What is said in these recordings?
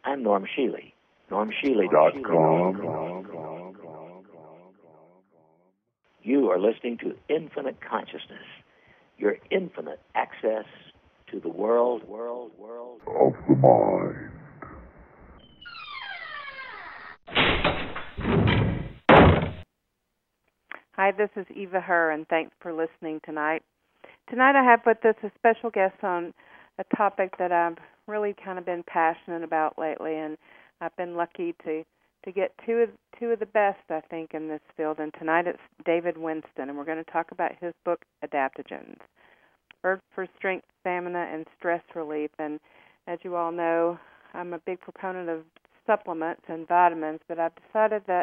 I'm Norm Shealy. NormShealy.com. You are listening to Infinite Consciousness, your infinite access to the world of the mind. Hi, this is Eva Herr, and thanks for listening tonight. Tonight I have with us a special guest on a topic that I've really kind of been passionate about lately, and I've been lucky to get two of the best, I think, in this field. And tonight it's David Winston, and we're going to talk about his book, Adaptogens, Herbs for Strength, Stamina, and Stress Relief. And as you all know, I'm a big proponent of supplements and vitamins, but I've decided that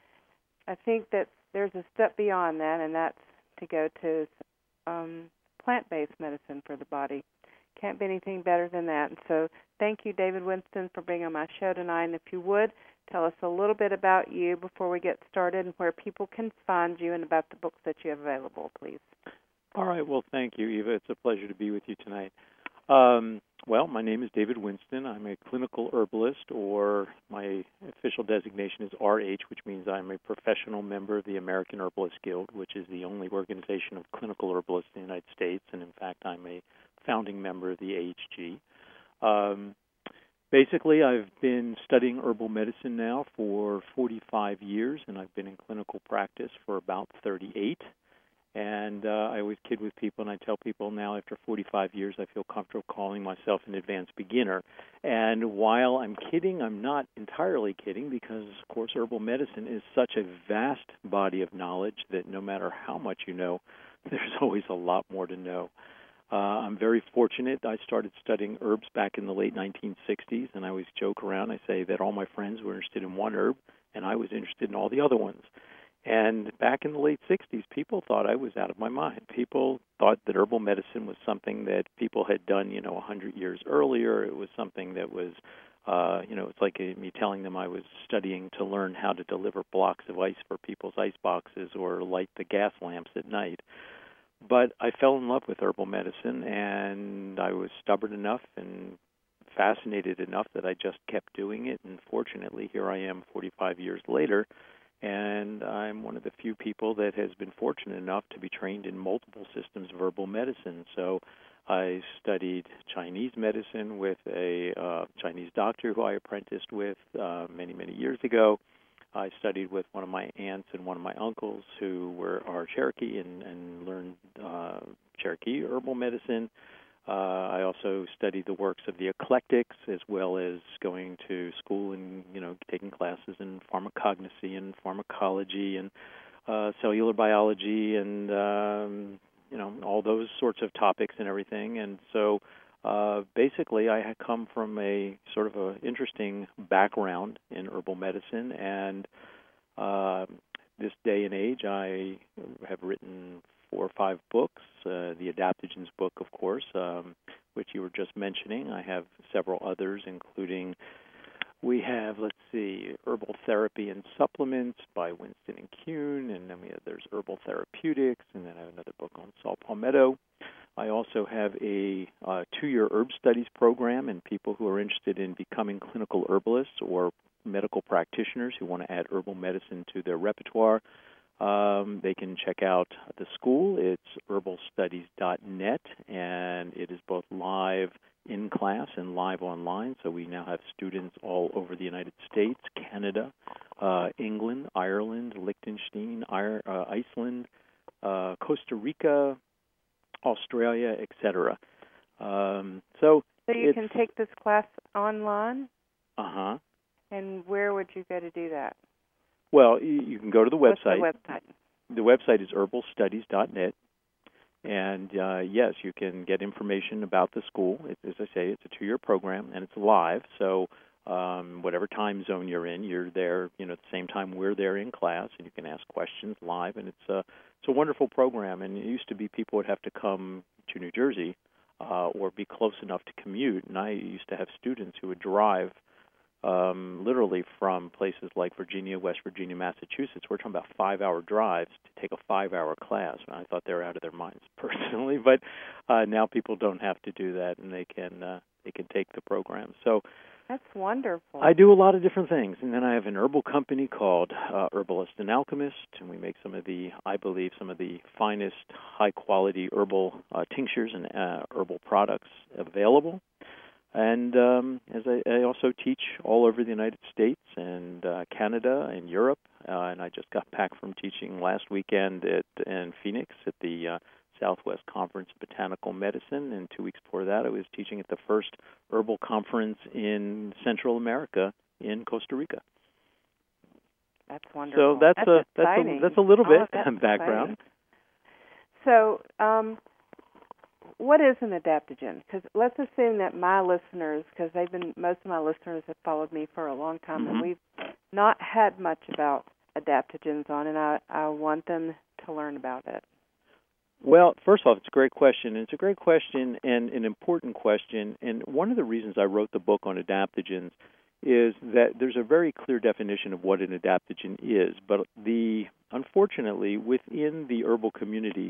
I think that there's a step beyond that, and that's to go to plant-based medicine for the body. Can't be anything better than that. And so thank you, David Winston, for being on my show tonight. And if you would, tell us a little bit about you before we get started and where people can find you and about the books that you have available, please. All right. Well, thank you, Eva. It's a pleasure to be with you tonight. Well, my name is David Winston. I'm a clinical herbalist, or my official designation is RH, which means I'm a professional member of the American Herbalist Guild, which is the only organization of clinical herbalists in the United States. And, in fact, I'm a founding member of the AHG. Basically, I've been studying herbal medicine now for 45 years, and I've been in clinical practice for about 38. And I always kid with people, and I tell people now after 45 years I feel comfortable calling myself an advanced beginner. And while I'm kidding, I'm not entirely kidding, because, of course, herbal medicine is such a vast body of knowledge that no matter how much you know, there's always a lot more to know. I'm very fortunate. I started studying herbs back in the late 1960s, and I always joke around. I say that all my friends were interested in one herb, and I was interested in all the other ones. And back in the late 60s, people thought I was out of my mind. People thought that herbal medicine was something that people had done, 100 years earlier. It was something that was, it's like me telling them I was studying to learn how to deliver blocks of ice for people's ice boxes or light the gas lamps at night. But I fell in love with herbal medicine, and I was stubborn enough and fascinated enough that I just kept doing it. And fortunately, here I am 45 years later, and I'm one of the few people that has been fortunate enough to be trained in multiple systems of herbal medicine. So I studied Chinese medicine with a Chinese doctor who I apprenticed with many, many years ago. I studied with one of my aunts and one of my uncles who are Cherokee and learned Cherokee herbal medicine. I also studied the works of the eclectics, as well as going to school and, taking classes in pharmacognosy and pharmacology and cellular biology and, all those sorts of topics and everything. And so basically, I had come from a sort of an interesting background in herbal medicine, and this day and age, I have written 4 or 5 books. The Adaptogens book, of course, which you were just mentioning. I have several others, including we have, Herbal Therapy and Supplements by Winston and Kuhn, and then there's Herbal Therapeutics, and then I have another book on saw palmetto. I also have a 2-year herb studies program, and people who are interested in becoming clinical herbalists or medical practitioners who want to add herbal medicine to their repertoire, they can check out the school. It's herbalstudies.net, and it is both live in class and live online. So we now have students all over the United States, Canada, England, Ireland, Liechtenstein, Iceland, Costa Rica, Australia, etc. So you can take this class online? Uh-huh. And where would you go to do that? Well, you can go to the website. What's the website? The website is herbalstudies.net. And, yes, you can get information about the school. As I say, it's a 2-year program, and it's live. So whatever time zone you're in, you're there, at the same time we're there in class, and you can ask questions live. And it's a wonderful program. And it used to be people would have to come to New Jersey or be close enough to commute. And I used to have students who would drive literally from places like Virginia, West Virginia, Massachusetts. We're talking about 5-hour drives to take a 5-hour class. And I thought they were out of their minds personally, but now people don't have to do that, and they can take the program. So That's wonderful. I do a lot of different things, and then I have an herbal company called Herbalist and Alchemist, and we make some of the finest, high-quality herbal tinctures and herbal products available. And as I also teach all over the United States and Canada and Europe, and I just got back from teaching last weekend in Phoenix at the Southwest Conference of Botanical Medicine, and 2 weeks before that I was teaching at the first herbal conference in Central America in Costa Rica. That's wonderful. So that's a little bit background. So, what is an adaptogen? Because let's assume that my listeners, because most of my listeners have followed me for a long time, and we've not had much about adaptogens on, and I want them to learn about it. Well, first off, it's a great question. It's a great question and an important question. And one of the reasons I wrote the book on adaptogens is that there's a very clear definition of what an adaptogen is. But unfortunately, within the herbal community,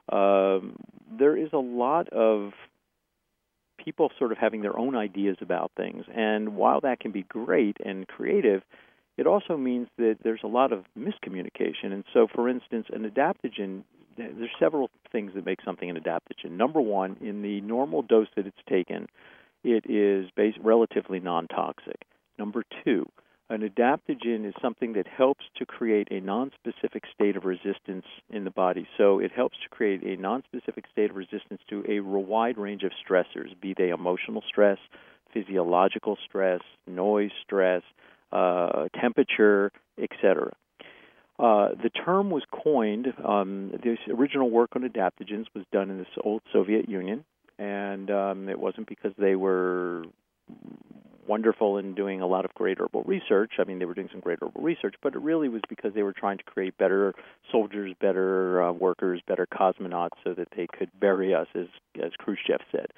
there is a lot of people sort of having their own ideas about things. And while that can be great and creative, it also means that there's a lot of miscommunication. And so, for instance, an adaptogen, there's several things that make something an adaptogen. Number one, in the normal dose that it's taken, it is relatively non-toxic. Number two, an adaptogen is something that helps to create a nonspecific state of resistance in the body. So it helps to create a nonspecific state of resistance to a wide range of stressors, be they emotional stress, physiological stress, noise stress, temperature, etc. The term was coined, the original work on adaptogens was done in the old Soviet Union, and it wasn't because they were wonderful in doing a lot of great herbal research. I mean, they were doing some great herbal research, but it really was because they were trying to create better soldiers, better workers, better cosmonauts so that they could bury us, as Khrushchev said.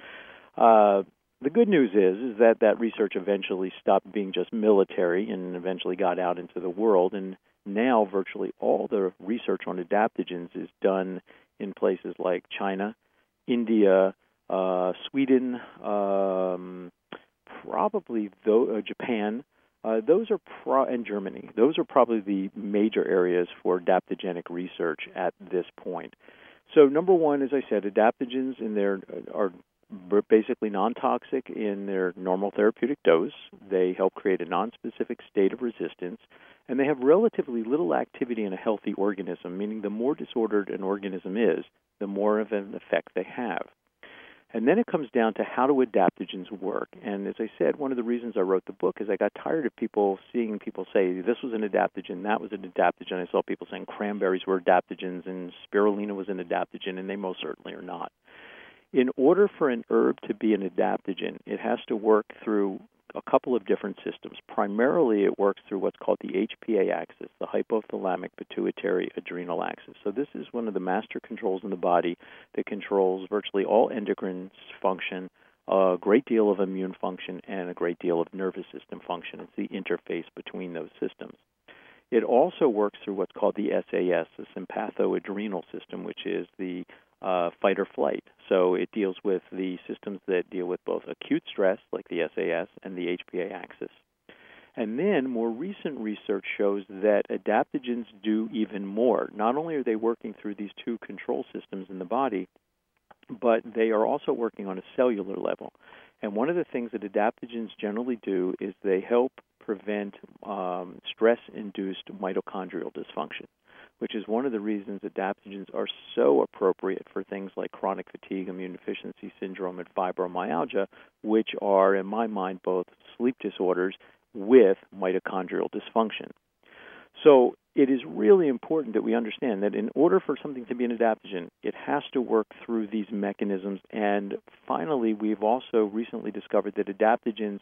The good news is that research eventually stopped being just military and eventually got out into the world, and now virtually all the research on adaptogens is done in places like China, India, Sweden, probably Japan. Those are and Germany. Those are probably the major areas for adaptogenic research at this point. So number one, as I said, adaptogens are basically non-toxic in their normal therapeutic dose. They help create a nonspecific state of resistance, and they have relatively little activity in a healthy organism, meaning the more disordered an organism is, the more of an effect they have. And then it comes down to how do adaptogens work. And as I said, one of the reasons I wrote the book is I got tired of seeing people say this was an adaptogen, that was an adaptogen. I saw people saying cranberries were adaptogens and spirulina was an adaptogen, and they most certainly are not. In order for an herb to be an adaptogen, it has to work through a couple of different systems. Primarily, it works through what's called the HPA axis, the hypothalamic pituitary adrenal axis. So this is one of the master controls in the body that controls virtually all endocrine function, a great deal of immune function, and a great deal of nervous system function. It's the interface between those systems. It also works through what's called the SAS, the sympathoadrenal system, which is the fight or flight. So it deals with the systems that deal with both acute stress, like the SAS, and the HPA axis. And then more recent research shows that adaptogens do even more. Not only are they working through these two control systems in the body, but they are also working on a cellular level. And one of the things that adaptogens generally do is they help prevent stress-induced mitochondrial dysfunction, which is one of the reasons adaptogens are so appropriate for things like chronic fatigue, immune deficiency syndrome, and fibromyalgia, which are, in my mind, both sleep disorders with mitochondrial dysfunction. So it is really important that we understand that in order for something to be an adaptogen, it has to work through these mechanisms. And finally, we've also recently discovered that adaptogens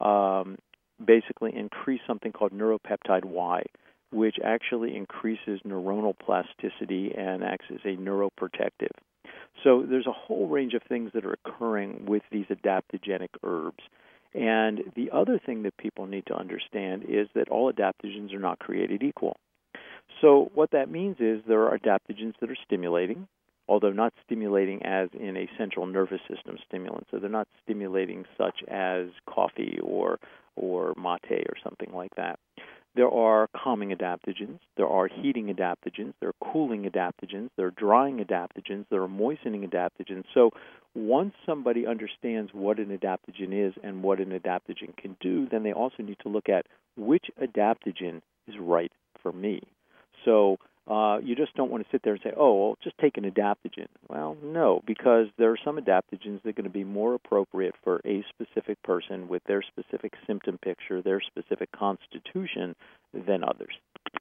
basically increase something called neuropeptide Y, which actually increases neuronal plasticity and acts as a neuroprotective. So there's a whole range of things that are occurring with these adaptogenic herbs. And the other thing that people need to understand is that all adaptogens are not created equal. So what that means is there are adaptogens that are stimulating, although not stimulating as in a central nervous system stimulant. So they're not stimulating such as coffee or mate or something like that. There are calming adaptogens, there are heating adaptogens, there are cooling adaptogens, there are drying adaptogens, there are moistening adaptogens. So once somebody understands what an adaptogen is and what an adaptogen can do, then they also need to look at which adaptogen is right for me. So you just don't want to sit there and say, oh, well, just take an adaptogen. Well, no, because there are some adaptogens that are going to be more appropriate for a specific person with their specific symptom picture, their specific constitution than others.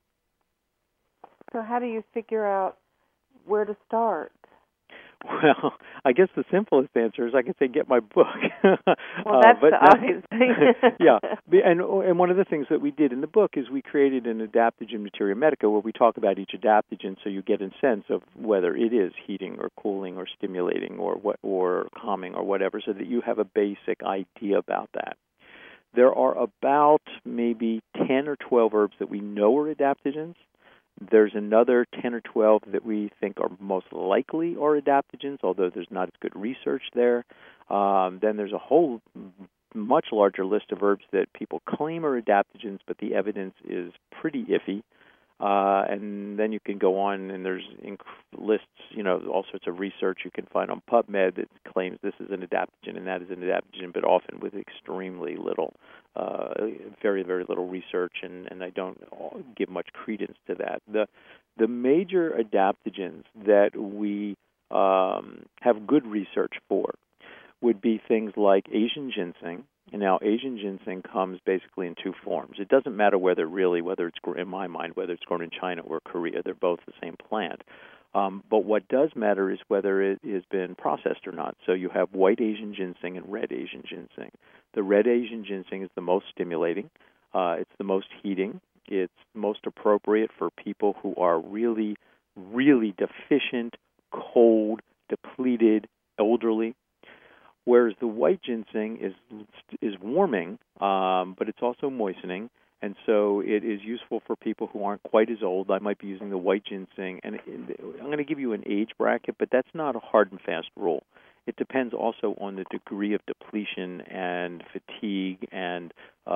So how do you figure out where to start? Well, I guess the simplest answer is I can say get my book. Well, that's the obvious thing. Yeah, and one of the things that we did in the book is we created an adaptogen materia medica where we talk about each adaptogen so you get a sense of whether it is heating or cooling or stimulating or calming or whatever, so that you have a basic idea about that. There are about maybe 10 or 12 herbs that we know are adaptogens. There's another 10 or 12 that we think are most likely are adaptogens, although there's not as good research there. Then there's a whole much larger list of herbs that people claim are adaptogens, but the evidence is pretty iffy. And then you can go on, and there's lists, all sorts of research you can find on PubMed that claims this is an adaptogen and that is an adaptogen, but often with extremely little, very, very little research, and I don't give much credence to that. The major adaptogens that we have good research for would be things like Asian ginseng. And now Asian ginseng comes basically in two forms. It doesn't matter whether it's, in my mind, whether it's grown in China or Korea. They're both the same plant. But what does matter is whether it has been processed or not. So you have white Asian ginseng and red Asian ginseng. The red Asian ginseng is the most stimulating. It's the most heating. It's most appropriate for people who are really, really deficient, cold, depleted, elderly. Whereas the white ginseng is warming, but it's also moistening, and so it is useful for people who aren't quite as old. I might be using the white ginseng, and I'm going to give you an age bracket, but that's not a hard and fast rule. It depends also on the degree of depletion and fatigue and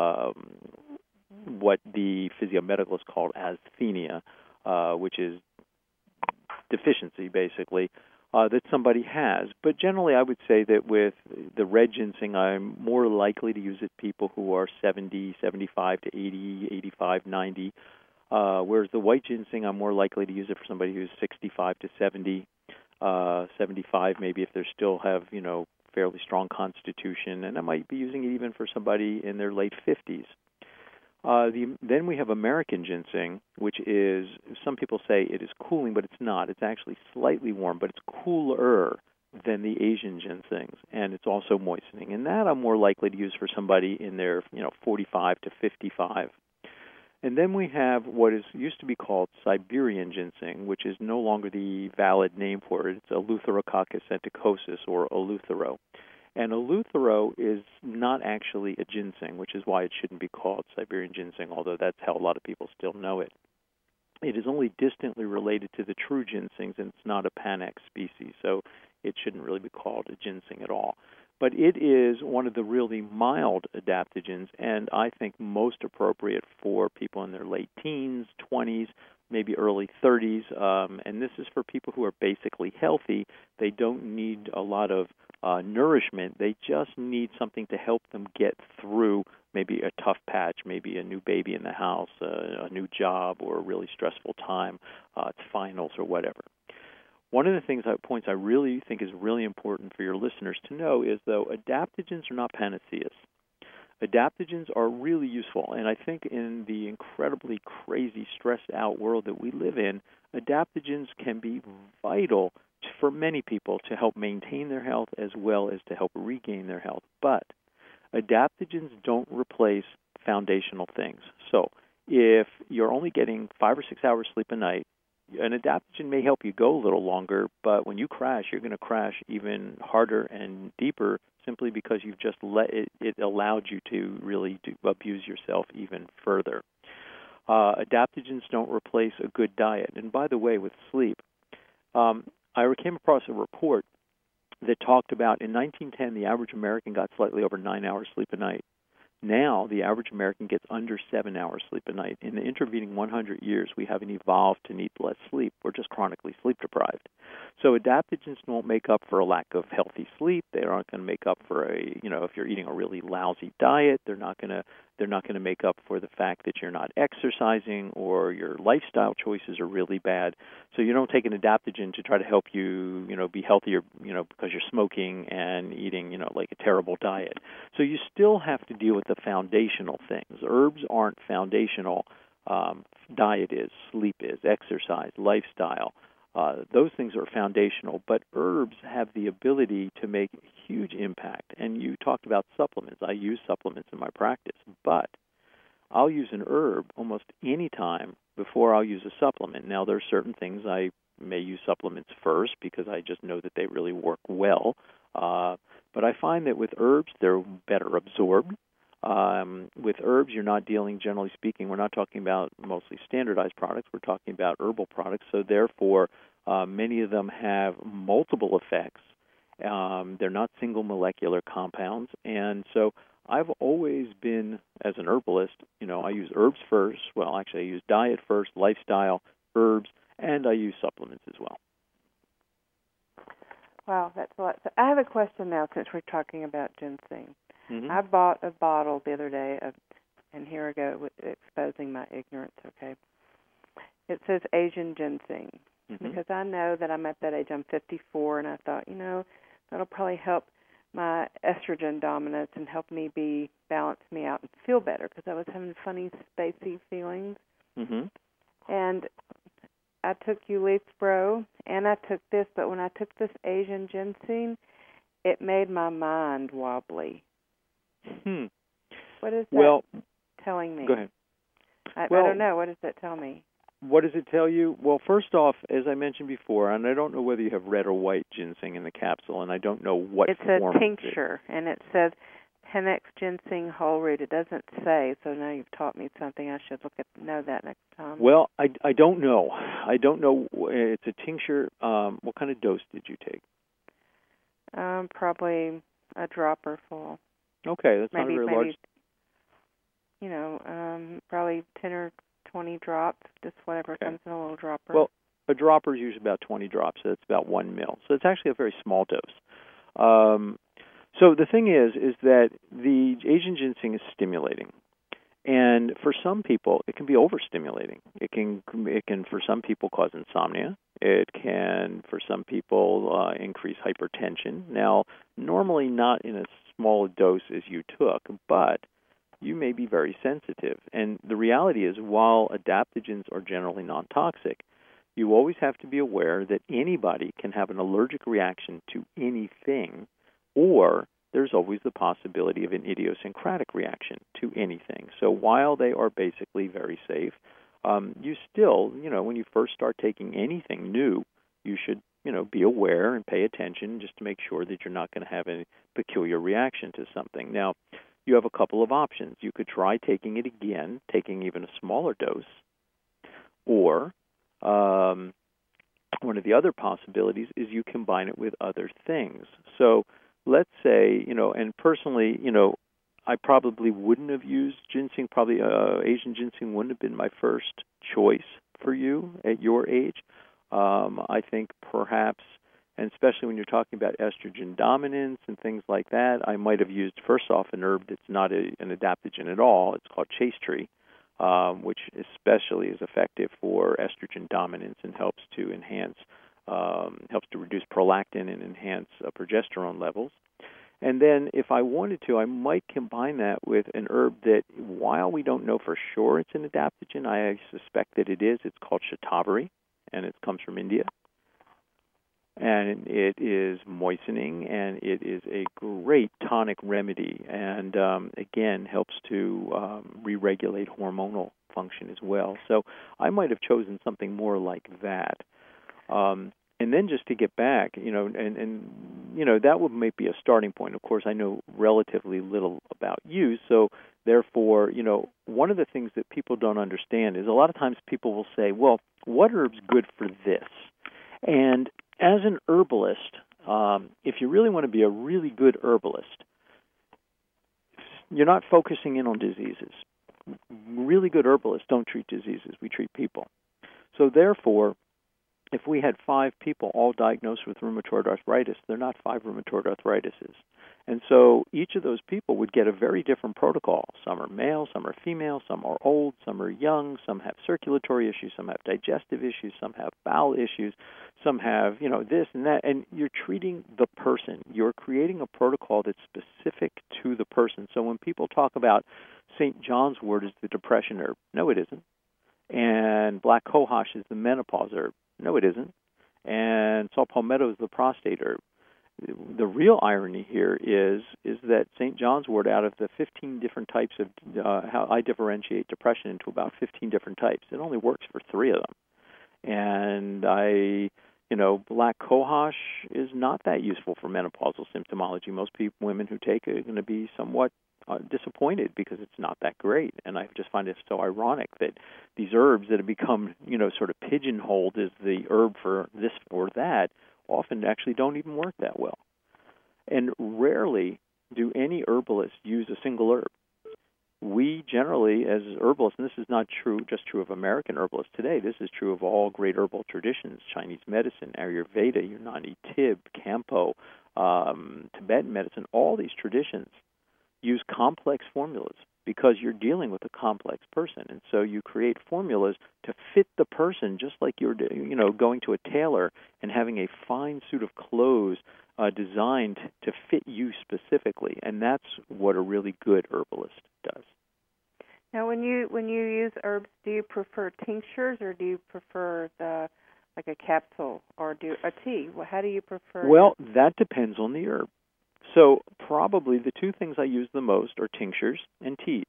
what the physiomedical is called asthenia, which is deficiency, basically. That somebody has. But generally, I would say that with the red ginseng, I'm more likely to use it people who are 70, 75 to 80, 85, 90, whereas the white ginseng, I'm more likely to use it for somebody who's 65 to 70, 75 maybe if they still have, fairly strong constitution, and I might be using it even for somebody in their late 50s. Then we have American ginseng, which is, some people say it is cooling, but it's not. It's actually slightly warm, but it's cooler than the Asian ginsengs, and it's also moistening. And that I'm more likely to use for somebody in their 45 to 55. And then we have what used to be called Siberian ginseng, which is no longer the valid name for it. It's Eleutherococcus senticosus, or Eleuthero. And Eleuthero is not actually a ginseng, which is why it shouldn't be called Siberian ginseng, although that's how a lot of people still know it. It is only distantly related to the true ginsengs, and it's not a Panax species, so it shouldn't really be called a ginseng at all. But it is one of the really mild adaptogens, and I think most appropriate for people in their late teens, 20s, maybe early 30s, and this is for people who are basically healthy. They don't need a lot of nourishment. They just need something to help them get through maybe a tough patch, maybe a new baby in the house, a new job, or a really stressful time, it's finals or whatever. One of the points I really think is really important for your listeners to know is, though, adaptogens are not panaceas. Adaptogens are really useful, and I think in the incredibly crazy, stressed-out world that we live in, adaptogens can be vital for many people to help maintain their health as well as to help regain their health. But adaptogens don't replace foundational things. So if you're only getting 5 or 6 hours sleep a night, an adaptogen may help you go a little longer, but when you crash, you're going to crash even harder and deeper simply because you've just it allowed you to really abuse yourself even further. Adaptogens don't replace a good diet. And by the way, with sleep, I came across a report that talked about in 1910 the average American got slightly over 9 hours sleep a night. Now, the average American gets under 7 hours sleep a night. In the intervening 100 years, we haven't evolved to need less sleep. We're just chronically sleep deprived. So adaptogens won't make up for a lack of healthy sleep. They aren't going to make up for if you're eating a really lousy diet, they're not going to make up for the fact that you're not exercising or your lifestyle choices are really bad. So you don't take an adaptogen to try to help you, be healthier, because you're smoking and eating, like a terrible diet. So you still have to deal with the foundational things. Herbs aren't foundational. Diet is, sleep is, exercise, lifestyle. Those things are foundational, but herbs have the ability to make a huge impact. And you talked about supplements. I use supplements in my practice, but I'll use an herb almost any time before I'll use a supplement. Now, there are certain things I may use supplements first because I just know that they really work well. But I find that with herbs, they're better absorbed. With herbs, you're not dealing, generally speaking, we're not talking about mostly standardized products. We're talking about herbal products. So therefore, many of them have multiple effects. They're not single molecular compounds. And so I've always been, as an herbalist, I use herbs first. Well, actually, I use diet first, lifestyle, herbs, and I use supplements as well. Wow, that's a lot. So I have a question now since we're talking about ginseng. Mm-hmm. I bought a bottle the other day, and here I go exposing my ignorance, okay? It says Asian ginseng, because I know that I'm at that age. I'm 54, and I thought, that'll probably help my estrogen dominance and help me balance me out and feel better, because I was having funny, spacey feelings. Mm-hmm. And I took Ulithro, and I took this, but when I took this Asian ginseng, it made my mind wobbly. What is that telling me? Go ahead. I don't know. What does that tell me? What does it tell you? Well, first off, as I mentioned before, and I don't know whether you have red or white ginseng in the capsule, and I don't know what it's form a tincture, and it says Panax ginseng whole root. It doesn't say, so now you've taught me something. I should know that next time. Well, I don't know. I don't know. It's a tincture. What kind of dose did you take? Probably a dropper full. Okay, that's not a very large. Probably 10 or 20 drops, just whatever comes in a little dropper. Well, a dropper is usually about 20 drops, so that's about 1 ml. So it's actually a very small dose. So the thing is that the Asian ginseng is stimulating. And for some people, it can be overstimulating. It can for some people, cause insomnia. It can, for some people, increase hypertension. Now, normally not in as small a dose as you took, but you may be very sensitive. And the reality is, while adaptogens are generally non-toxic, you always have to be aware that anybody can have an allergic reaction to anything, or there's always the possibility of an idiosyncratic reaction to anything. So while they are basically very safe, you still, when you first start taking anything new, you should, be aware and pay attention just to make sure that you're not going to have a peculiar reaction to something. Now, you have a couple of options. You could try taking it again, taking even a smaller dose, or one of the other possibilities is you combine it with other things. So let's say, and personally, I probably wouldn't have used ginseng. Probably Asian ginseng wouldn't have been my first choice for you at your age. I think perhaps, and especially when you're talking about estrogen dominance and things like that, I might have used, first off, an herb that's not an adaptogen at all. It's called chaste tree, which especially is effective for estrogen dominance and helps to reduce prolactin and enhance progesterone levels. And then if I wanted to, I might combine that with an herb that, while we don't know for sure it's an adaptogen, I suspect that it is. It's called shatavari, and it comes from India. And it is moistening, and it is a great tonic remedy, and again, helps to re-regulate hormonal function as well. So I might have chosen something more like that. And then just to get back, that would maybe be a starting point. Of course, I know relatively little about you, so therefore, one of the things that people don't understand is a lot of times people will say, well, what herb's good for this? And as an herbalist, if you really want to be a really good herbalist, you're not focusing in on diseases. Really good herbalists don't treat diseases. We treat people. So therefore, if we had 5 people all diagnosed with rheumatoid arthritis, they're not 5 rheumatoid arthritises. And so each of those people would get a very different protocol. Some are male, some are female, some are old, some are young, some have circulatory issues, some have digestive issues, some have bowel issues, some have, this and that. And you're treating the person. You're creating a protocol that's specific to the person. So when people talk about St. John's wort is the depression herb, no, it isn't. And black cohosh is the menopause herb, no, it isn't. And saw palmetto is the prostate herb. The real irony here is that St. John's wort, out of the 15 different types of, how I differentiate depression into about 15 different types, it only works for 3 of them. And black cohosh is not that useful for menopausal symptomology. Most women who take it are going to be somewhat disappointed because it's not that great. And I just find it so ironic that these herbs that have become, sort of pigeonholed as the herb for this or that often actually don't even work that well. And rarely do any herbalists use a single herb. We generally, as herbalists, and this is not just true of American herbalists today, this is true of all great herbal traditions, Chinese medicine, Ayurveda, Unani, Tib, Kampo, Tibetan medicine, all these traditions use complex formulas because you're dealing with a complex person. And so you create formulas to fit the person, just like you're going to a tailor and having a fine suit of clothes designed to fit you specifically. And that's what a really good herbalist does. Now, when you use herbs, do you prefer tinctures or do you prefer like a capsule or a tea? How do you prefer? Well, that depends on the herb. So probably the 2 things I use the most are tinctures and teas.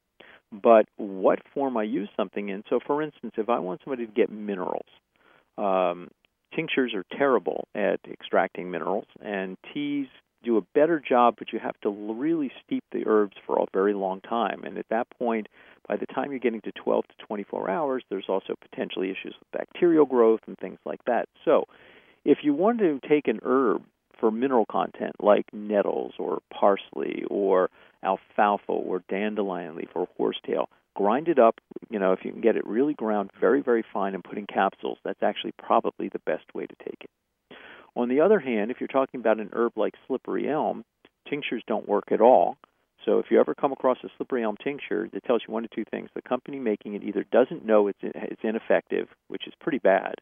But what form I use something in, so for instance, if I want somebody to get minerals, tinctures are terrible at extracting minerals, and teas do a better job, but you have to really steep the herbs for a very long time. And at that point, by the time you're getting to 12 to 24 hours, there's also potentially issues with bacterial growth and things like that. So if you want to take an herb for mineral content like nettles or parsley or alfalfa or dandelion leaf or horsetail, grind it up. If you can get it really ground very, very fine and put in capsules, that's actually probably the best way to take it. On the other hand, if you're talking about an herb like slippery elm, tinctures don't work at all. So if you ever come across a slippery elm tincture, it tells you 1 of 2 things. The company making it either doesn't know it's ineffective, which is pretty bad,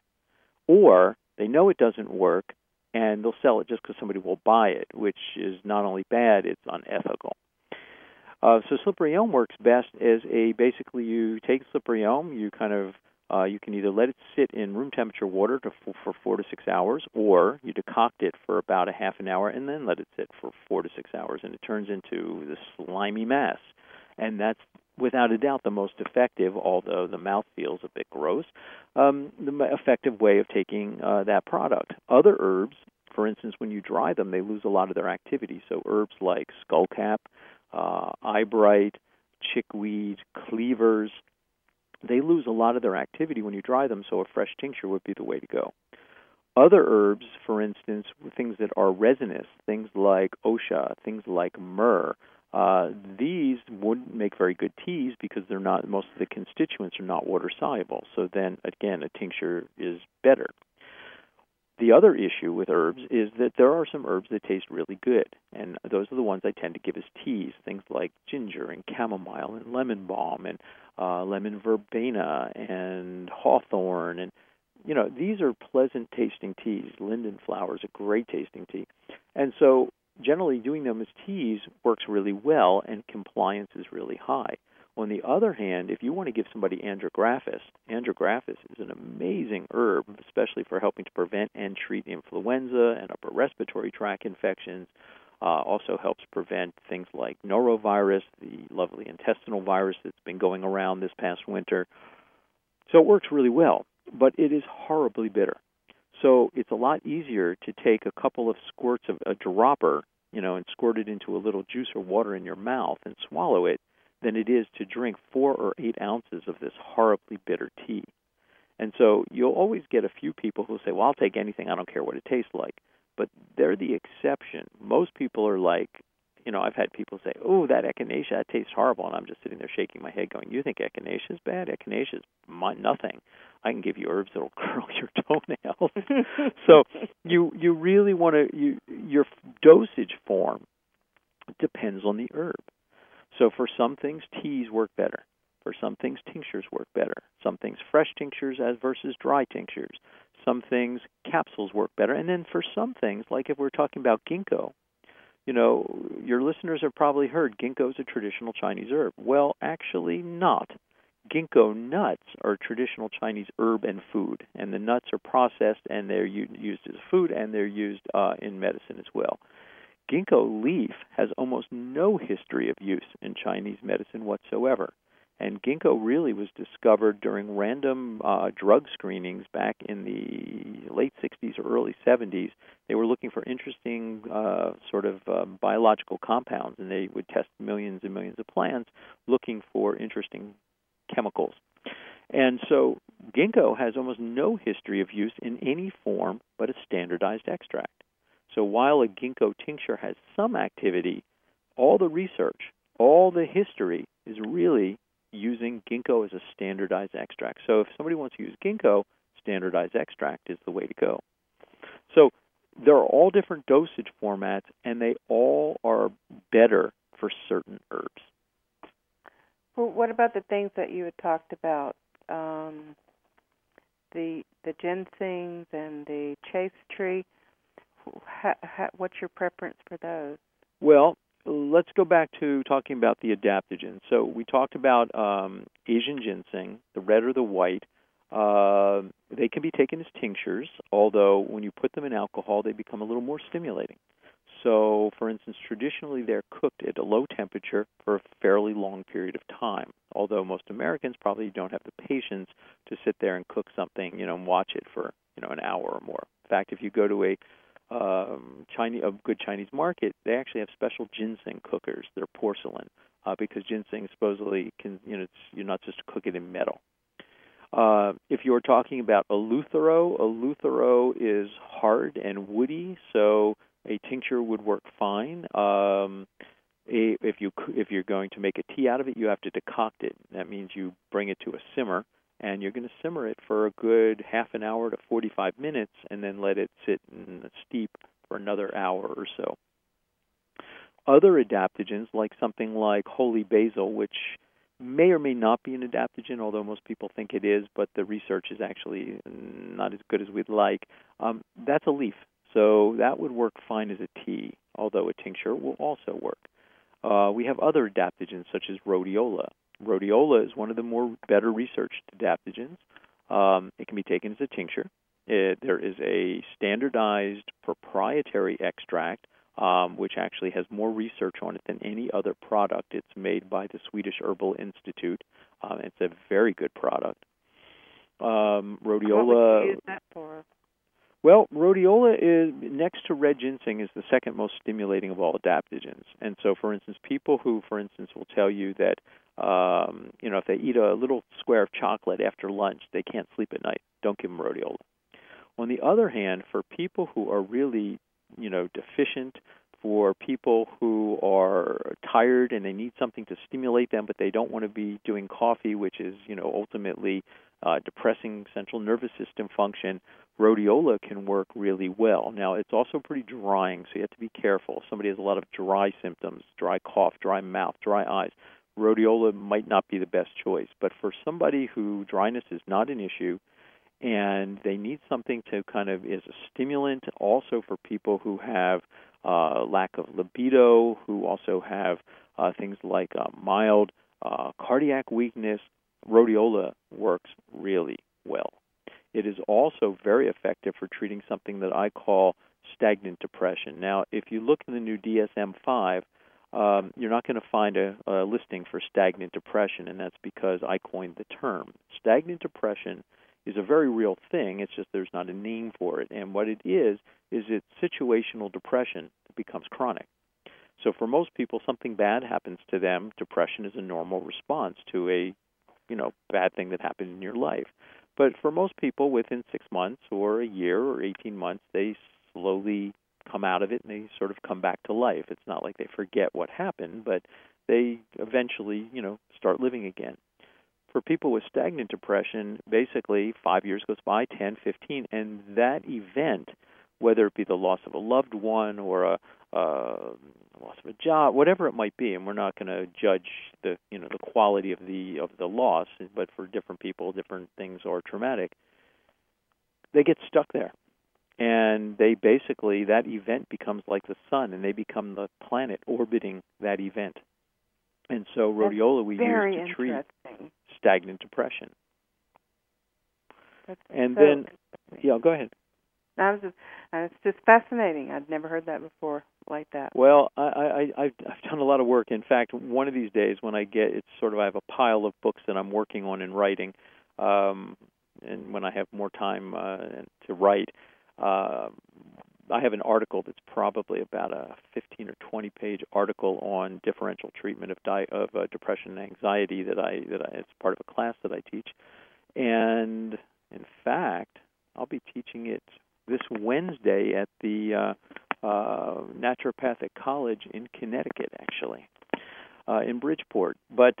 or they know it doesn't work, and they'll sell it just because somebody will buy it, which is not only bad, it's unethical. So slippery elm works best as basically you take slippery elm, you can either let it sit in room temperature water for 4 to 6 hours, or you decoct it for about a half an hour and then let it sit for 4 to 6 hours, and it turns into this slimy mass. And that's without a doubt the most effective, although the mouth feels a bit gross, the effective way of taking that product. Other herbs, for instance, when you dry them, they lose a lot of their activity. So herbs like skullcap, eyebright, chickweed, cleavers, they lose a lot of their activity when you dry them, so a fresh tincture would be the way to go. Other herbs, for instance, things that are resinous, things like osha, things like myrrh, these wouldn't make very good teas because they're not. Most of the constituents are not water soluble. So then, again, a tincture is better. The other issue with herbs is that there are some herbs that taste really good, and those are the ones I tend to give as teas, things like ginger and chamomile and lemon balm and lemon verbena and hawthorn. And, these are pleasant-tasting teas. Linden flower is a great-tasting tea. And so generally doing them as teas works really well, and compliance is really high. On the other hand, if you want to give somebody andrographis is an amazing herb, especially for helping to prevent and treat influenza and upper respiratory tract infections. Also helps prevent things like norovirus, the lovely intestinal virus that's been going around this past winter. So it works really well, but it is horribly bitter. So it's a lot easier to take a couple of squirts of a dropper, and squirt it into a little juice or water in your mouth and swallow it, than it is to drink 4 or 8 ounces of this horribly bitter tea. And so you'll always get a few people who say, well, I'll take anything. I don't care what it tastes like. But they're the exception. Most people are like, I've had people say, oh, that echinacea, that tastes horrible. And I'm just sitting there shaking my head going, you think echinacea is bad? Echinacea is nothing. I can give you herbs that will curl your toenails. So you really want to, your dosage form depends on the herb. So for some things, teas work better. For some things, tinctures work better. Some things, fresh tinctures as versus dry tinctures. Some things, capsules work better. And then for some things, like if we're talking about ginkgo, your listeners have probably heard ginkgo is a traditional Chinese herb. Well, actually not. Ginkgo nuts are traditional Chinese herb and food, and the nuts are processed and they're used as food and they're used in medicine as well. Ginkgo leaf has almost no history of use in Chinese medicine whatsoever. And ginkgo really was discovered during random drug screenings back in the late 60s or early 70s. They were looking for interesting biological compounds, and they would test millions and millions of plants looking for interesting chemicals. And so ginkgo has almost no history of use in any form but a standardized extract. So while a ginkgo tincture has some activity, all the research, all the history is really using ginkgo as a standardized extract. So if somebody wants to use ginkgo, standardized extract is the way to go. So there are all different dosage formats, and they all are better for certain herbs. Well, what about the things that you had talked about, the ginsengs and the chaste tree? What's your preference for those? Well, let's go back to talking about the adaptogens. So we talked about Asian ginseng, the red or the white. They can be taken as tinctures, although when you put them in alcohol, they become a little more stimulating. So, for instance, traditionally they're cooked at a low temperature for a fairly long period of time, although most Americans probably don't have the patience to sit there and cook something, and watch it for, an hour or more. In fact, if you go to a good Chinese market, they actually have special ginseng cookers. They're porcelain because ginseng supposedly can, you're not just to cook it in metal. If you're talking about Eleuthero is hard and woody, so a tincture would work fine. If you're going to make a tea out of it, you have to decoct it. That means you bring it to a simmer, and you're going to simmer it for a good half an hour to 45 minutes, and then let it sit in a steep for another hour or so. Other adaptogens, like something like holy basil, which may or may not be an adaptogen, although most people think it is, but the research is actually not as good as we'd like. That's a leaf, so that would work fine as a tea, although a tincture will also work. We have other adaptogens, such as rhodiola. Rhodiola is one of the more better researched adaptogens. It can be taken as a tincture. There is a standardized proprietary extract, which actually has more research on it than any other product. It's made by the Swedish Herbal Institute. It's a very good product. Rhodiola. What would you use that for? Well, rhodiola is, next to red ginseng, is the second most stimulating of all adaptogens. And so, for instance, people who, for instance, will tell you that, if they eat a little square of chocolate after lunch, they can't sleep at night. Don't give them rhodiola. On the other hand, for people who are really, deficient, for people who are tired and they need something to stimulate them, but they don't want to be doing coffee, which is, ultimately depressing central nervous system function, rhodiola can work really well. Now, it's also pretty drying, so you have to be careful. If somebody has a lot of dry symptoms, dry cough, dry mouth, dry eyes, rhodiola might not be the best choice. But for somebody who dryness is not an issue and they need something to kind of as a stimulant, also for people who have lack of libido, who also have things like mild cardiac weakness, rhodiola works really well. It is also very effective for treating something that I call stagnant depression. Now, if you look in the new DSM-5, you're not going to find a listing for stagnant depression, and that's because I coined the term. Stagnant depression is a very real thing. It's just there's not a name for it. And what it is it's situational depression that becomes chronic. So for most people, something bad happens to them. Depression is a normal response to a bad thing that happened in your life. But for most people, within 6 months or a year or 18 months, they slowly come out of it and they sort of come back to life. It's not like they forget what happened, but they eventually, start living again. For people with stagnant depression, basically 5 years goes by, 10, 15, and that event, whether it be the loss of a loved one or a loss of a job, whatever it might be, and we're not going to judge the quality of the loss, but for different people, different things are traumatic. They get stuck there, and they basically, that event becomes like the sun, and they become the planet orbiting that event. And so rhodiola we use to treat stagnant depression. Then, go ahead. It's just fascinating. I'd never heard that before like that. Well, I've done a lot of work. In fact, one of these days when I have a pile of books that I'm working on and writing, and when I have more time to write, I have an article that's probably about a 15 or 20-page article on differential treatment of depression and anxiety that it's part of a class that I teach. And in fact, I'll be teaching it this Wednesday at the Naturopathic College in Connecticut, actually, in Bridgeport. But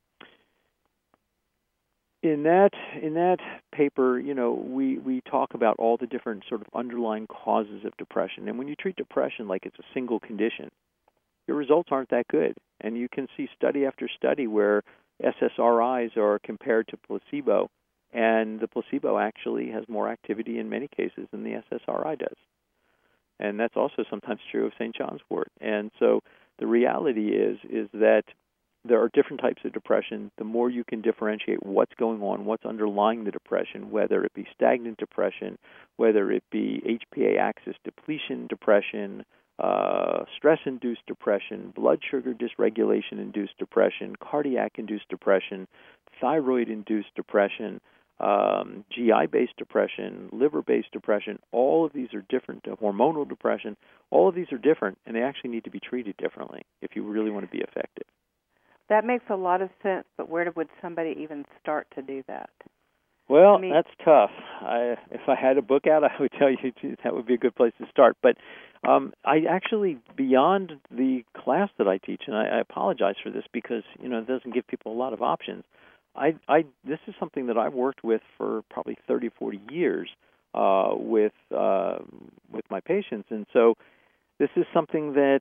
in that paper, we talk about all the different sort of underlying causes of depression. And when you treat depression like it's a single condition, your results aren't that good. And you can see study after study where SSRIs are compared to placebo, and the placebo actually has more activity in many cases than the SSRI does. And that's also sometimes true of St. John's wort. And so the reality is that there are different types of depression. The more you can differentiate what's going on, what's underlying the depression, whether it be stagnant depression, whether it be HPA axis depletion depression, stress-induced depression, blood sugar dysregulation-induced depression, cardiac-induced depression, thyroid-induced depression, GI-based depression, liver-based depression, all of these are different. Hormonal depression, all of these are different, and they actually need to be treated differently if you really want to be effective. That makes a lot of sense, but where would somebody even start to do that? Well, that's tough. If I had a book out, I would tell you that would be a good place to start. But I actually, beyond the class that I teach, and I apologize for this because it doesn't give people a lot of options. This is something that I've worked with for probably 30, 40 years with my patients, and so this is something that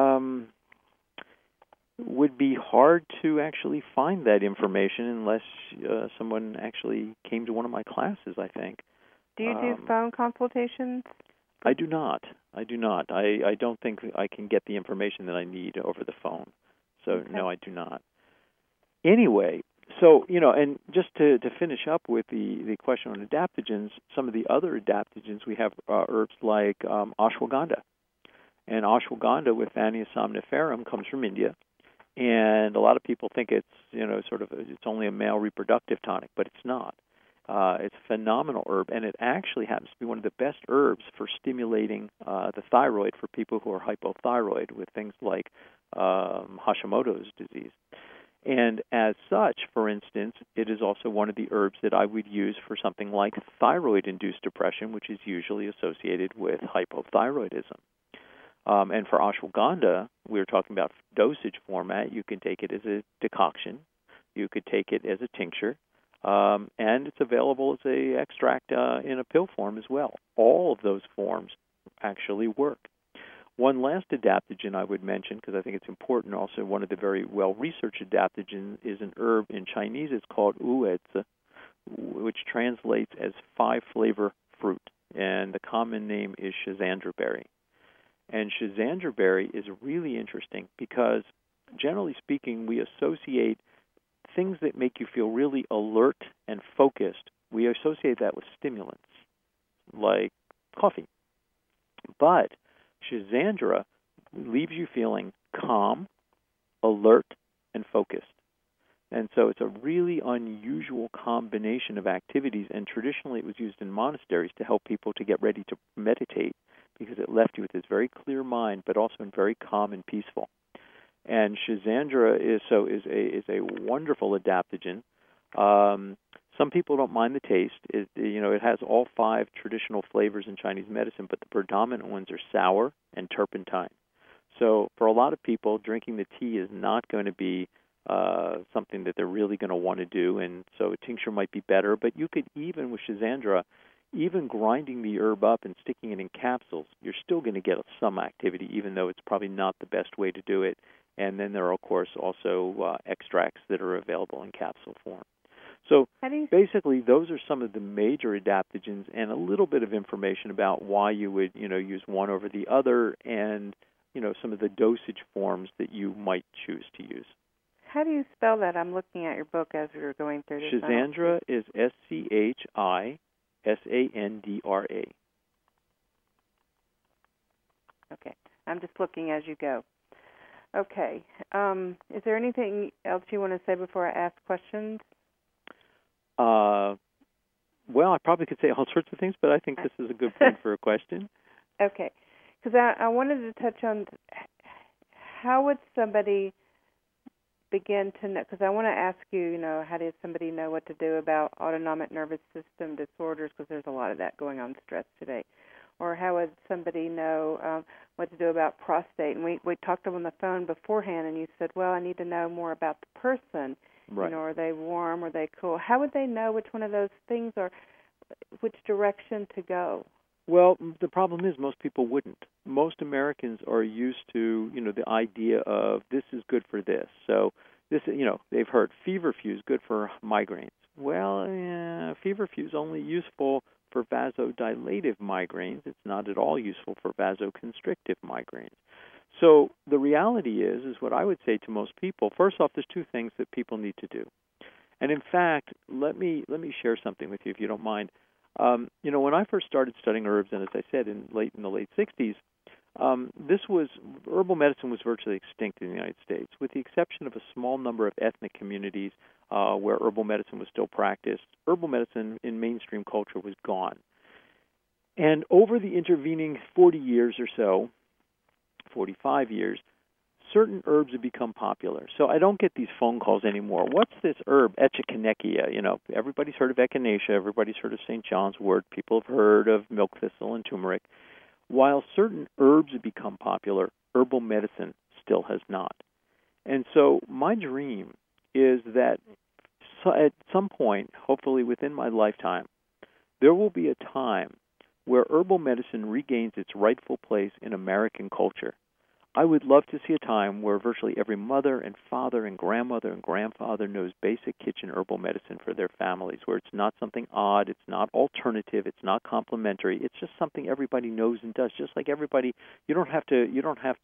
would be hard to actually find that information unless someone actually came to one of my classes, I think. Do you do phone consultations? I do not. I don't think I can get the information that I need over the phone. So, okay. No, I do not. Anyway, so, and just to finish up with the question on adaptogens, some of the other adaptogens, we have herbs like ashwagandha. And ashwagandha with Vannia somniferum comes from India. And a lot of people think it's, it's only a male reproductive tonic, but it's not. It's a phenomenal herb, and it actually happens to be one of the best herbs for stimulating the thyroid for people who are hypothyroid with things like Hashimoto's disease. And as such, for instance, it is also one of the herbs that I would use for something like thyroid-induced depression, which is usually associated with hypothyroidism. And for ashwagandha, we were talking about dosage format. You can take it as a decoction. You could take it as a tincture. And it's available as an extract in a pill form as well. All of those forms actually work. One last adaptogen I would mention, because I think it's important also, one of the very well-researched adaptogens is an herb in Chinese. It's called uezi, which translates as five-flavor fruit. And the common name is schizandra berry. And schizandra berry is really interesting because, generally speaking, we associate things that make you feel really alert and focused. We associate that with stimulants, like coffee. But schizandra leaves you feeling calm, alert, and focused. And so it's a really unusual combination of activities, and traditionally it was used in monasteries to help people to get ready to meditate, because it left you with this very clear mind, but also very calm and peaceful. And schizandra is a wonderful adaptogen. Some people don't mind the taste. It has all 5 traditional flavors in Chinese medicine, but the predominant ones are sour and turpentine. So for a lot of people, drinking the tea is not going to be something that they're really going to want to do, and so a tincture might be better. But you could even, with Schisandra, even grinding the herb up and sticking it in capsules, you're still going to get some activity, even though it's probably not the best way to do it. And then there are, of course, also extracts that are available in capsule form. So basically, those are some of the major adaptogens and a little bit of information about why you would, use one over the other and, some of the dosage forms that you might choose to use. How do you spell that? I'm looking at your book as we were going through this. Schisandra is Schisandra. Okay. I'm just looking as you go. Okay. Is there anything else you want to say before I ask questions? Well, I probably could say all sorts of things, but I think this is a good point for a question. Okay. Because I wanted to touch on how would somebody begin to know, because I want to ask you, how does somebody know what to do about autonomic nervous system disorders, because there's a lot of that going on, stress today. Or how would somebody know what to do about prostate? And we talked on the phone beforehand, and you said, well, I need to know more about the person. Right. Are they warm? Are they cool? How would they know which one of those things or which direction to go? Well, the problem is most people wouldn't. Most Americans are used to, the idea of this is good for this. So this, they've heard feverfew is good for migraines. Well, feverfew is only useful for vasodilative migraines. It's not at all useful for vasoconstrictive migraines. So the reality is what I would say to most people. First off, there's 2 things that people need to do. And in fact, let me share something with you, if you don't mind. When I first started studying herbs, and as I said, in the late 60s, herbal medicine was virtually extinct in the United States, with the exception of a small number of ethnic communities where herbal medicine was still practiced. Herbal medicine in mainstream culture was gone. And over the intervening 40 years or so, 45 years, certain herbs have become popular. So I don't get these phone calls anymore. What's this herb, echinacea? Everybody's heard of echinacea. Everybody's heard of St. John's wort. People have heard of milk thistle and turmeric. While certain herbs have become popular, herbal medicine still has not. And so my dream is that at some point, hopefully within my lifetime, there will be a time where herbal medicine regains its rightful place in American culture. I would love to see a time where virtually every mother and father and grandmother and grandfather knows basic kitchen herbal medicine for their families, where it's not something odd, it's not alternative, it's not complementary. It's just something everybody knows and does. Just like everybody, you don't have to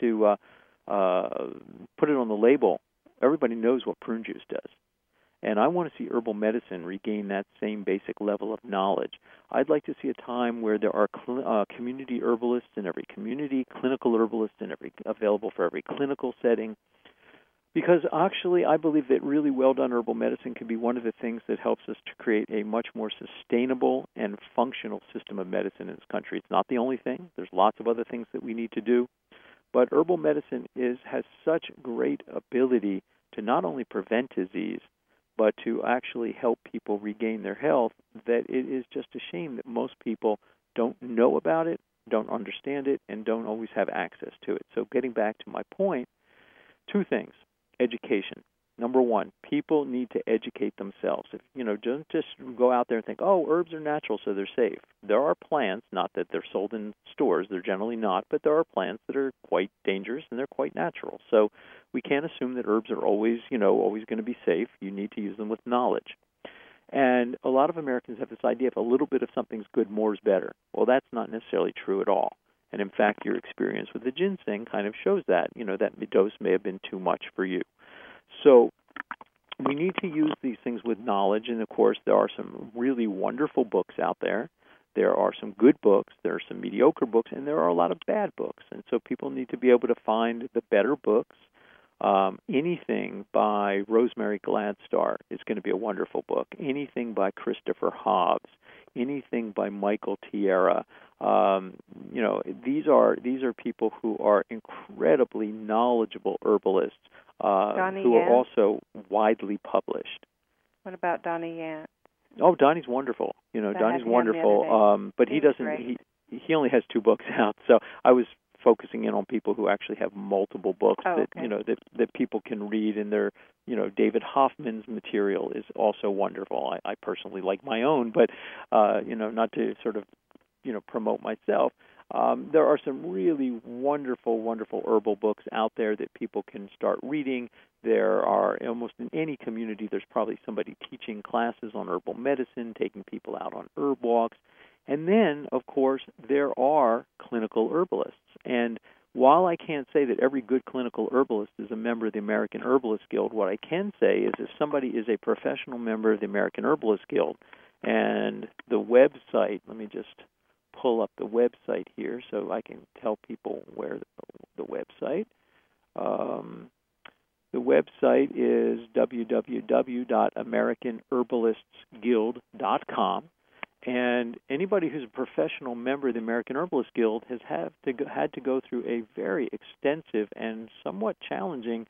put it on the label. Everybody knows what prune juice does. And I want to see herbal medicine regain that same basic level of knowledge. I'd like to see a time where there are community herbalists in every community, clinical herbalists available for every clinical setting. Because actually, I believe that really well-done herbal medicine can be one of the things that helps us to create a much more sustainable and functional system of medicine in this country. It's not the only thing. There's lots of other things that we need to do. But herbal medicine has such great ability to not only prevent disease, but to actually help people regain their health, that it is just a shame that most people don't know about it, don't understand it, and don't always have access to it. So getting back to my point, 2 things. Education. Number 1, people need to educate themselves. Don't just go out there and think, oh, herbs are natural, so they're safe. There are plants, not that they're sold in stores, they're generally not, but there are plants that are quite dangerous and they're quite natural. So we can't assume that herbs are always going to be safe. You need to use them with knowledge. And a lot of Americans have this idea if a little bit of something's good, more is better. Well, that's not necessarily true at all. And in fact, your experience with the ginseng kind of shows that, that dose may have been too much for you. So we need to use these things with knowledge, and of course there are some really wonderful books out there. There are some good books, there are some mediocre books, and there are a lot of bad books. And so people need to be able to find the better books. Anything by Rosemary Gladstar is going to be a wonderful book. Anything by Christopher Hobbs, anything by Michael Tierra. These are people who are incredibly knowledgeable herbalists who are also widely published. What about Donnie Yance? Oh, Donnie's wonderful. Donnie's wonderful. But he doesn't. He only has 2 books out. So I was focusing in on people who actually have multiple books that people can read, and they're David Hoffman's material is also wonderful. I personally like my own, but not to sort of promote myself. There are some really wonderful herbal books out there that people can start reading. There are, almost in any community, there's probably somebody teaching classes on herbal medicine, taking people out on herb walks. And then, of course, there are clinical herbalists. And while I can't say that every good clinical herbalist is a member of the American Herbalist Guild, what I can say is if somebody is a professional member of the American Herbalist Guild, and the website, let me just pull up the website here so I can tell people where the website. The website is www.americanherbalistguild.com, and anybody who's a professional member of the American Herbalist Guild has had to go through a very extensive and somewhat challenging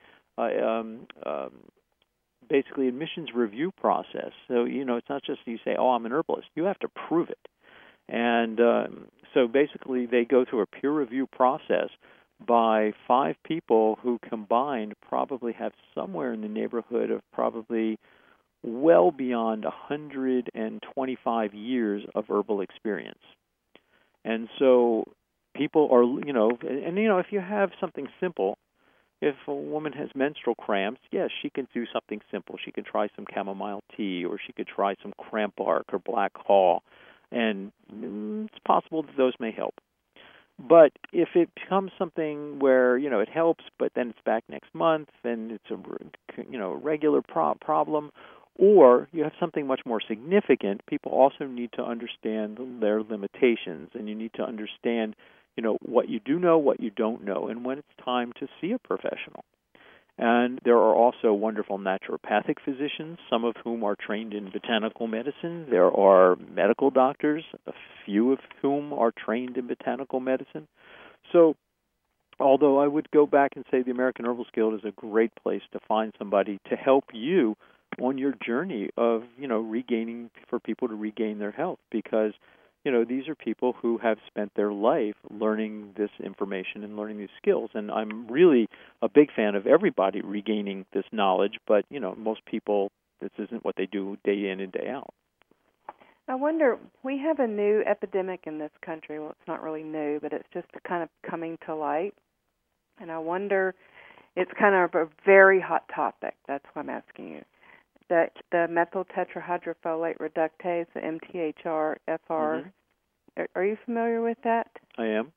basically admissions review process. So, it's not just you say, oh, I'm an herbalist. You have to prove it. And so basically they go through a peer review process by 5 people who combined probably have somewhere in the neighborhood of probably well beyond 125 years of herbal experience. And so people are, if you have something simple, if a woman has menstrual cramps, yes, she can do something simple. She can try some chamomile tea, or she could try some cramp bark or black haw, and it's possible that those may help. But if it becomes something where, it helps, but then it's back next month, and it's a regular problem, or you have something much more significant, people also need to understand their limitations, and you need to understand, what you do know, what you don't know, and when it's time to see a professional. And there are also wonderful naturopathic physicians, some of whom are trained in botanical medicine. There are medical doctors, a few of whom are trained in botanical medicine. So, although I would go back and say the American Herbalist Guild is a great place to find somebody to help you on your journey of, for people to regain their health, because these are people who have spent their life learning this information and learning these skills. And I'm really a big fan of everybody regaining this knowledge, but, most people, this isn't what they do day in and day out. I wonder, we have a new epidemic in this country. Well, it's not really new, but it's just kind of coming to light. And I wonder, it's kind of a very hot topic. That's why I'm asking you. The methyl tetrahydrofolate reductase, the MTHFR. Mm-hmm. Are you familiar with that? I am.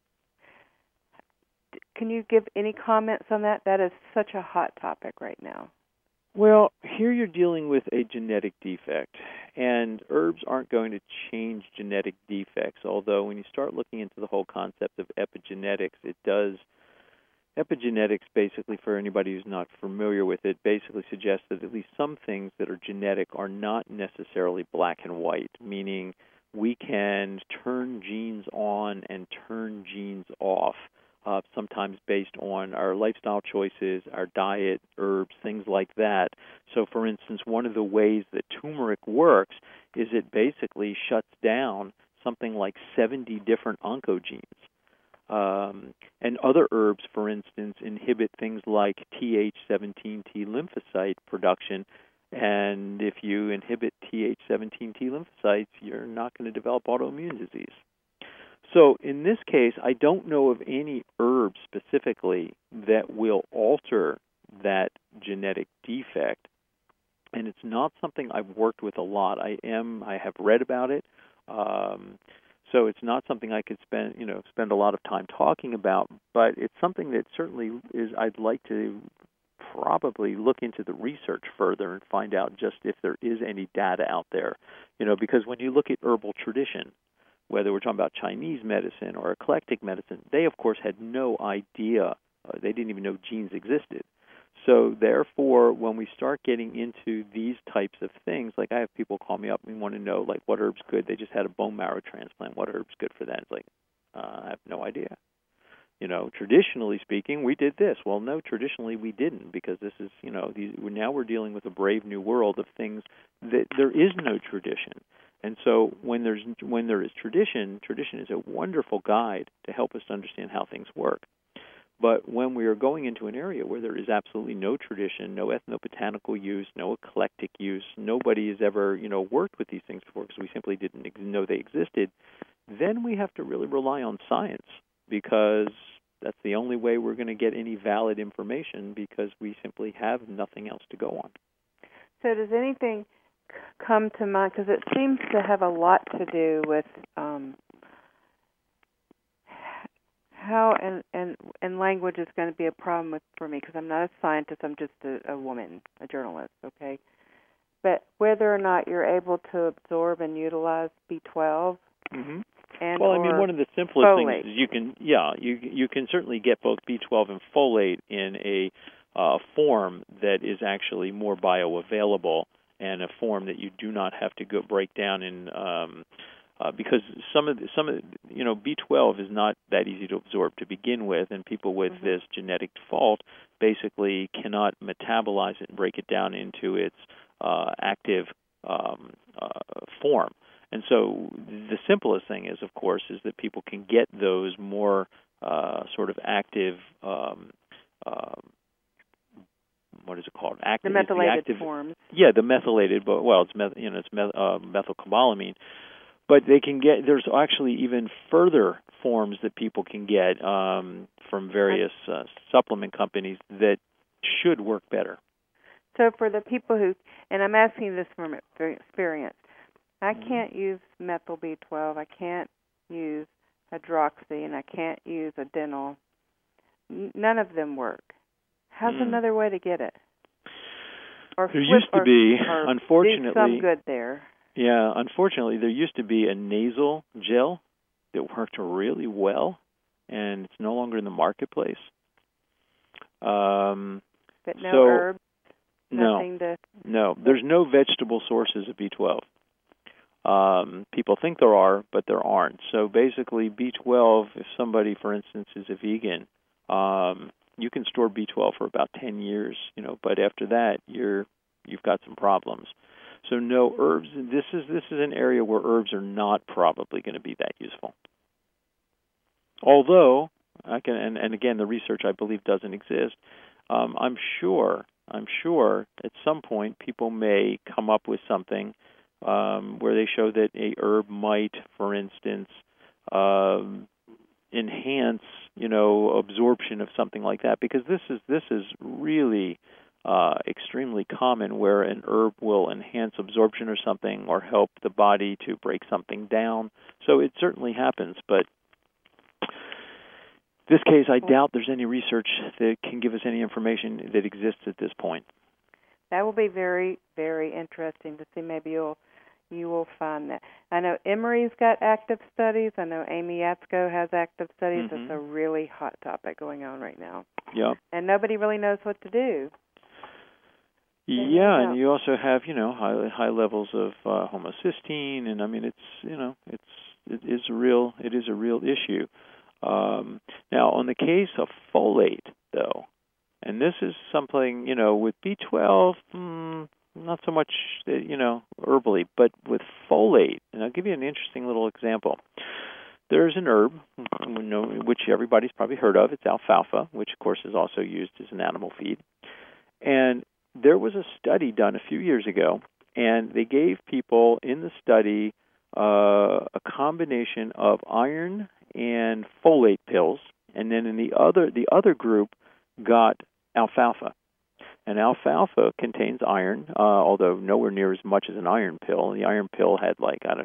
Can you give any comments on that? That is such a hot topic right now. Well, here you're dealing with a genetic defect, and herbs aren't going to change genetic defects, although when you start looking into the whole concept of epigenetics, it does. Epigenetics, basically, for anybody who's not familiar with it, basically suggests that at least some things that are genetic are not necessarily black and white, meaning we can turn genes on and turn genes off, sometimes based on our lifestyle choices, our diet, herbs, things like that. So, for instance, one of the ways that turmeric works is it basically shuts down something like 70 different oncogenes. And other herbs, for instance, inhibit things like Th17T lymphocyte production. And if you inhibit Th17T lymphocytes, you're not going to develop autoimmune disease. So in this case, I don't know of any herb specifically that will alter that genetic defect. And it's not something I've worked with a lot. I have read about it. So it's not something I could spend a lot of time talking about, but it's something that certainly I'd like to probably look into the research further and find out just if there is any data out there. Because when you look at herbal tradition, whether we're talking about Chinese medicine or eclectic medicine, they of course had no idea. They didn't even know genes existed. So therefore, when we start getting into these types of things, like I have people call me up and want to know, like, what herb's good? They just had a bone marrow transplant. What herb's good for that? It's like, I have no idea. traditionally speaking, we did this. Well, no, traditionally we didn't, because this is, now we're dealing with a brave new world of things that there is no tradition. And so when there is tradition is a wonderful guide to help us understand how things work. But when we are going into an area where there is absolutely no tradition, no ethnobotanical use, no eclectic use, nobody has ever, worked with these things before because we simply didn't know they existed, then we have to really rely on science, because that's the only way we're going to get any valid information, because we simply have nothing else to go on. So does anything come to mind, because it seems to have a lot to do with how and language is going to be a problem for me, because I'm not a scientist, I'm just a woman, a journalist, okay? But whether or not you're able to absorb and utilize B12, mm-hmm. and well, I mean, one of the simplest folate. things is you can certainly get both B12 and folate in a form that is actually more bioavailable, and a form that you do not have to break down in, because some of B12 is not that easy to absorb to begin with, and people with mm-hmm. this genetic default basically cannot metabolize it and break it down into its active form. And so the simplest thing is, of course, is that people can get those more sort of active, what is it called? The methylated forms. Yeah, the methylated, but it's methylcobalamin. But they can get, there's actually even further forms that people can get from various supplement companies that should work better. So for the people who, and I'm asking this from experience, I can't use methyl B12, I can't use hydroxy, and I can't use adenyl. None of them work. How's another way to get it? Or there used to be, unfortunately, do some good there. Yeah, unfortunately, there used to be a nasal gel that worked really well, and it's no longer in the marketplace. But no herbs? No. There's no vegetable sources of B12. People think there are, but there aren't. So basically, B12, if somebody, for instance, is a vegan, you can store B12 for about 10 years, but after that, you've got some problems. So no herbs. This is an area where herbs are not probably going to be that useful. Although and again, the research I believe doesn't exist. I'm sure at some point people may come up with something where they show that a herb might, for instance, enhance absorption of something like that, because this is really extremely common, where an herb will enhance absorption or something, or help the body to break something down. So it certainly happens, but in this case, I doubt there's any research that can give us any information that exists at this point. That will be very, very interesting to see. Maybe you will find that. I know Emory's got active studies. I know Amy Atsko has active studies. Mm-hmm. It's a really hot topic going on right now. Yeah. And nobody really knows what to do. Yeah, and you also have, high levels of homocysteine, and I mean, it is a real issue. Now, on the case of folate, though, and this is something, with B12, not so much, herbally, but with folate, and I'll give you an interesting little example. There's an herb, which everybody's probably heard of. It's alfalfa, which, of course, is also used as an animal feed. And there was a study done a few years ago, and they gave people in the study a combination of iron and folate pills, and then in the other group got alfalfa. And alfalfa contains iron, although nowhere near as much as an iron pill. The iron pill had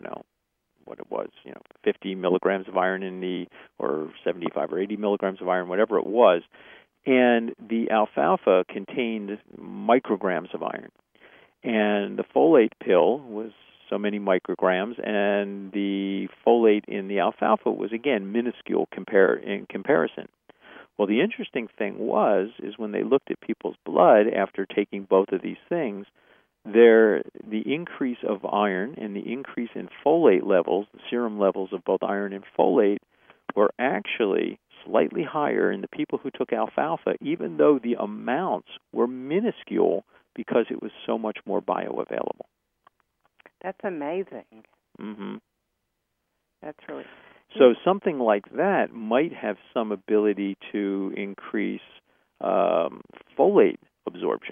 50 milligrams of iron or 75 or 80 milligrams of iron, whatever it was. And the alfalfa contained micrograms of iron. And the folate pill was so many micrograms, and the folate in the alfalfa was, again, minuscule in comparison. Well, the interesting thing is when they looked at people's blood after taking both of these things, the increase of iron and the increase in folate levels, the serum levels of both iron and folate, were actually slightly higher in the people who took alfalfa, even though the amounts were minuscule because it was so much more bioavailable. That's amazing. Mm-hmm. That's really... So something like that might have some ability to increase folate absorption.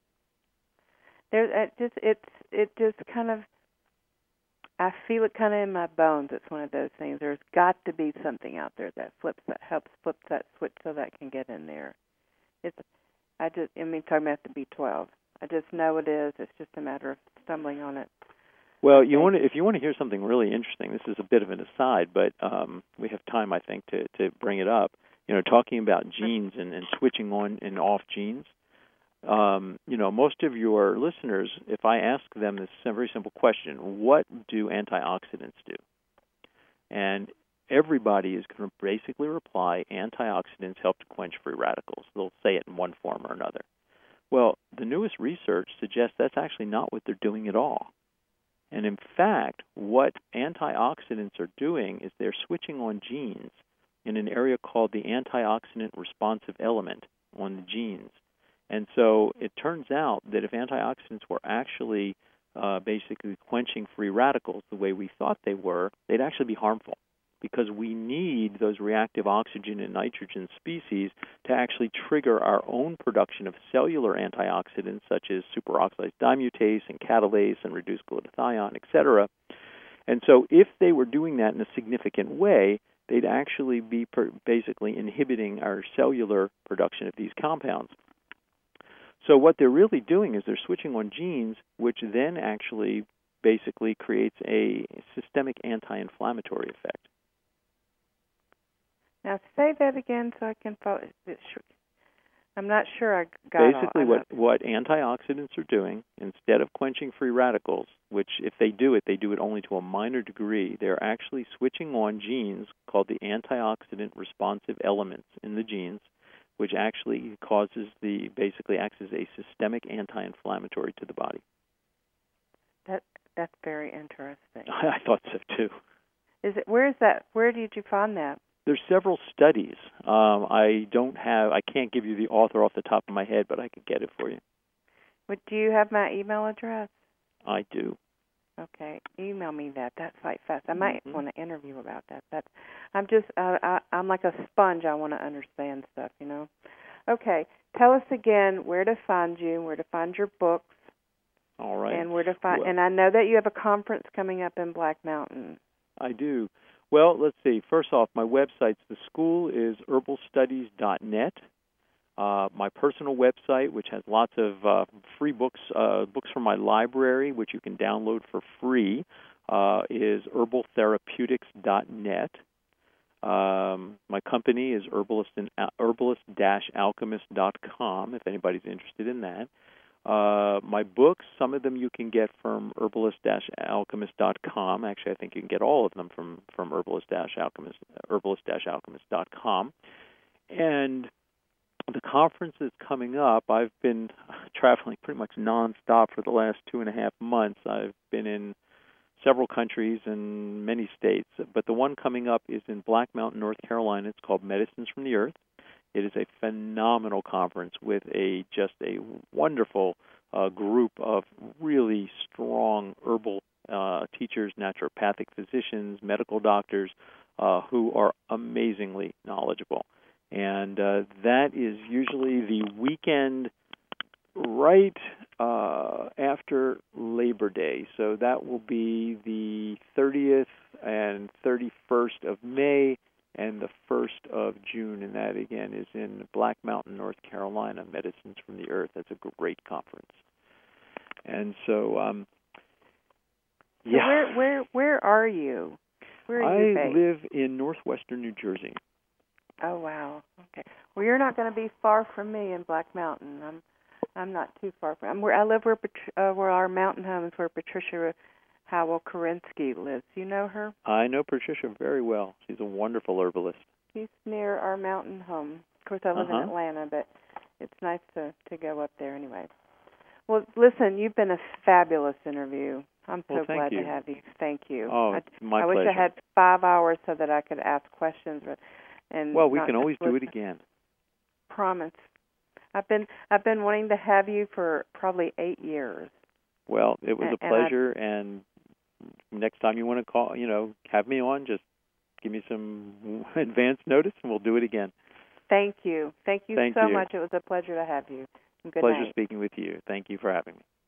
It just kind of, I feel it kind of in my bones. It's one of those things. There's got to be something out there that helps flip that switch so that can get in there. Talking about the B12. I just know it is. It's just a matter of stumbling on it. Well, if you want to hear something really interesting, this is a bit of an aside, but we have time, I think, to bring it up. Talking about genes and switching on and off genes. Most of your listeners, if I ask them this very simple question, what do antioxidants do? And everybody is going to basically reply, antioxidants help to quench free radicals. They'll say it in one form or another. Well, the newest research suggests that's actually not what they're doing at all. And in fact, what antioxidants are doing is they're switching on genes in an area called the antioxidant responsive element on the genes. And so it turns out that if antioxidants were actually basically quenching free radicals the way we thought they were, they'd actually be harmful, because we need those reactive oxygen and nitrogen species to actually trigger our own production of cellular antioxidants such as superoxidase dimutase and catalase and reduced glutathione, etc. And so if they were doing that in a significant way, they'd actually be basically inhibiting our cellular production of these compounds. So what they're really doing is they're switching on genes, which then actually basically creates a systemic anti-inflammatory effect. Now say that again so I can follow. I'm not sure I got it. Basically, what antioxidants are doing, instead of quenching free radicals, which if they do it only to a minor degree, they're actually switching on genes called the antioxidant responsive elements in the genes, which actually basically acts as a systemic anti-inflammatory to the body. That's very interesting. I thought so too. Where is that? Where did you find that? There's several studies. I can't give you the author off the top of my head, but I could get it for you. Do you have my email address? I do. Okay, email me that. That's like fast. I might want to interview about that. I'm like a sponge. I want to understand stuff, Okay, tell us again where to find you, where to find your books. All right. And where to find. And I know that you have a conference coming up in Black Mountain. I do. Well, let's see. First off, my website, the school is herbalstudies.net. My personal website, which has lots of free books, books from my library, which you can download for free, is herbaltherapeutics.net. My company is herbalist-alchemist.com, if anybody's interested in that. My books, some of them you can get from herbalist-alchemist.com. Actually, I think you can get all of them from herbalist-alchemist.com. And the conference is coming up. I've been traveling pretty much nonstop for the last 2.5 months. I've been in several countries and many states, but the one coming up is in Black Mountain, North Carolina. It's called Medicines from the Earth. It is a phenomenal conference with just a wonderful group of really strong herbal teachers, naturopathic physicians, medical doctors who are amazingly knowledgeable. And that is usually the weekend right after Labor Day. So that will be the 30th and 31st of May and the 1st of June. And that, again, is in Black Mountain, North Carolina, Medicines from the Earth. That's a great conference. And so, yeah. Where are you? Where are you based? I live in northwestern New Jersey. Oh, wow. Okay. Well, you're not going to be far from me in Black Mountain. I'm not too far from. I live where our mountain home is, where Patricia Howell Kerensky lives. You know her? I know Patricia very well. She's a wonderful herbalist. She's near our mountain home. Of course, I live in Atlanta, but it's nice to go up there anyway. Well, listen, you've been a fabulous interview. I'm so glad to have you. Thank you. Oh, my pleasure. I wish I had 5 hours so that I could ask questions, but And well, we can always do it again. Promise. I've been wanting to have you for probably 8 years. Well, it was a pleasure, and next time you want to call, have me on, just give me some advance notice, and we'll do it again. Thank you. Thank you so much. It was a pleasure to have you. Good pleasure night. Speaking with you. Thank you for having me.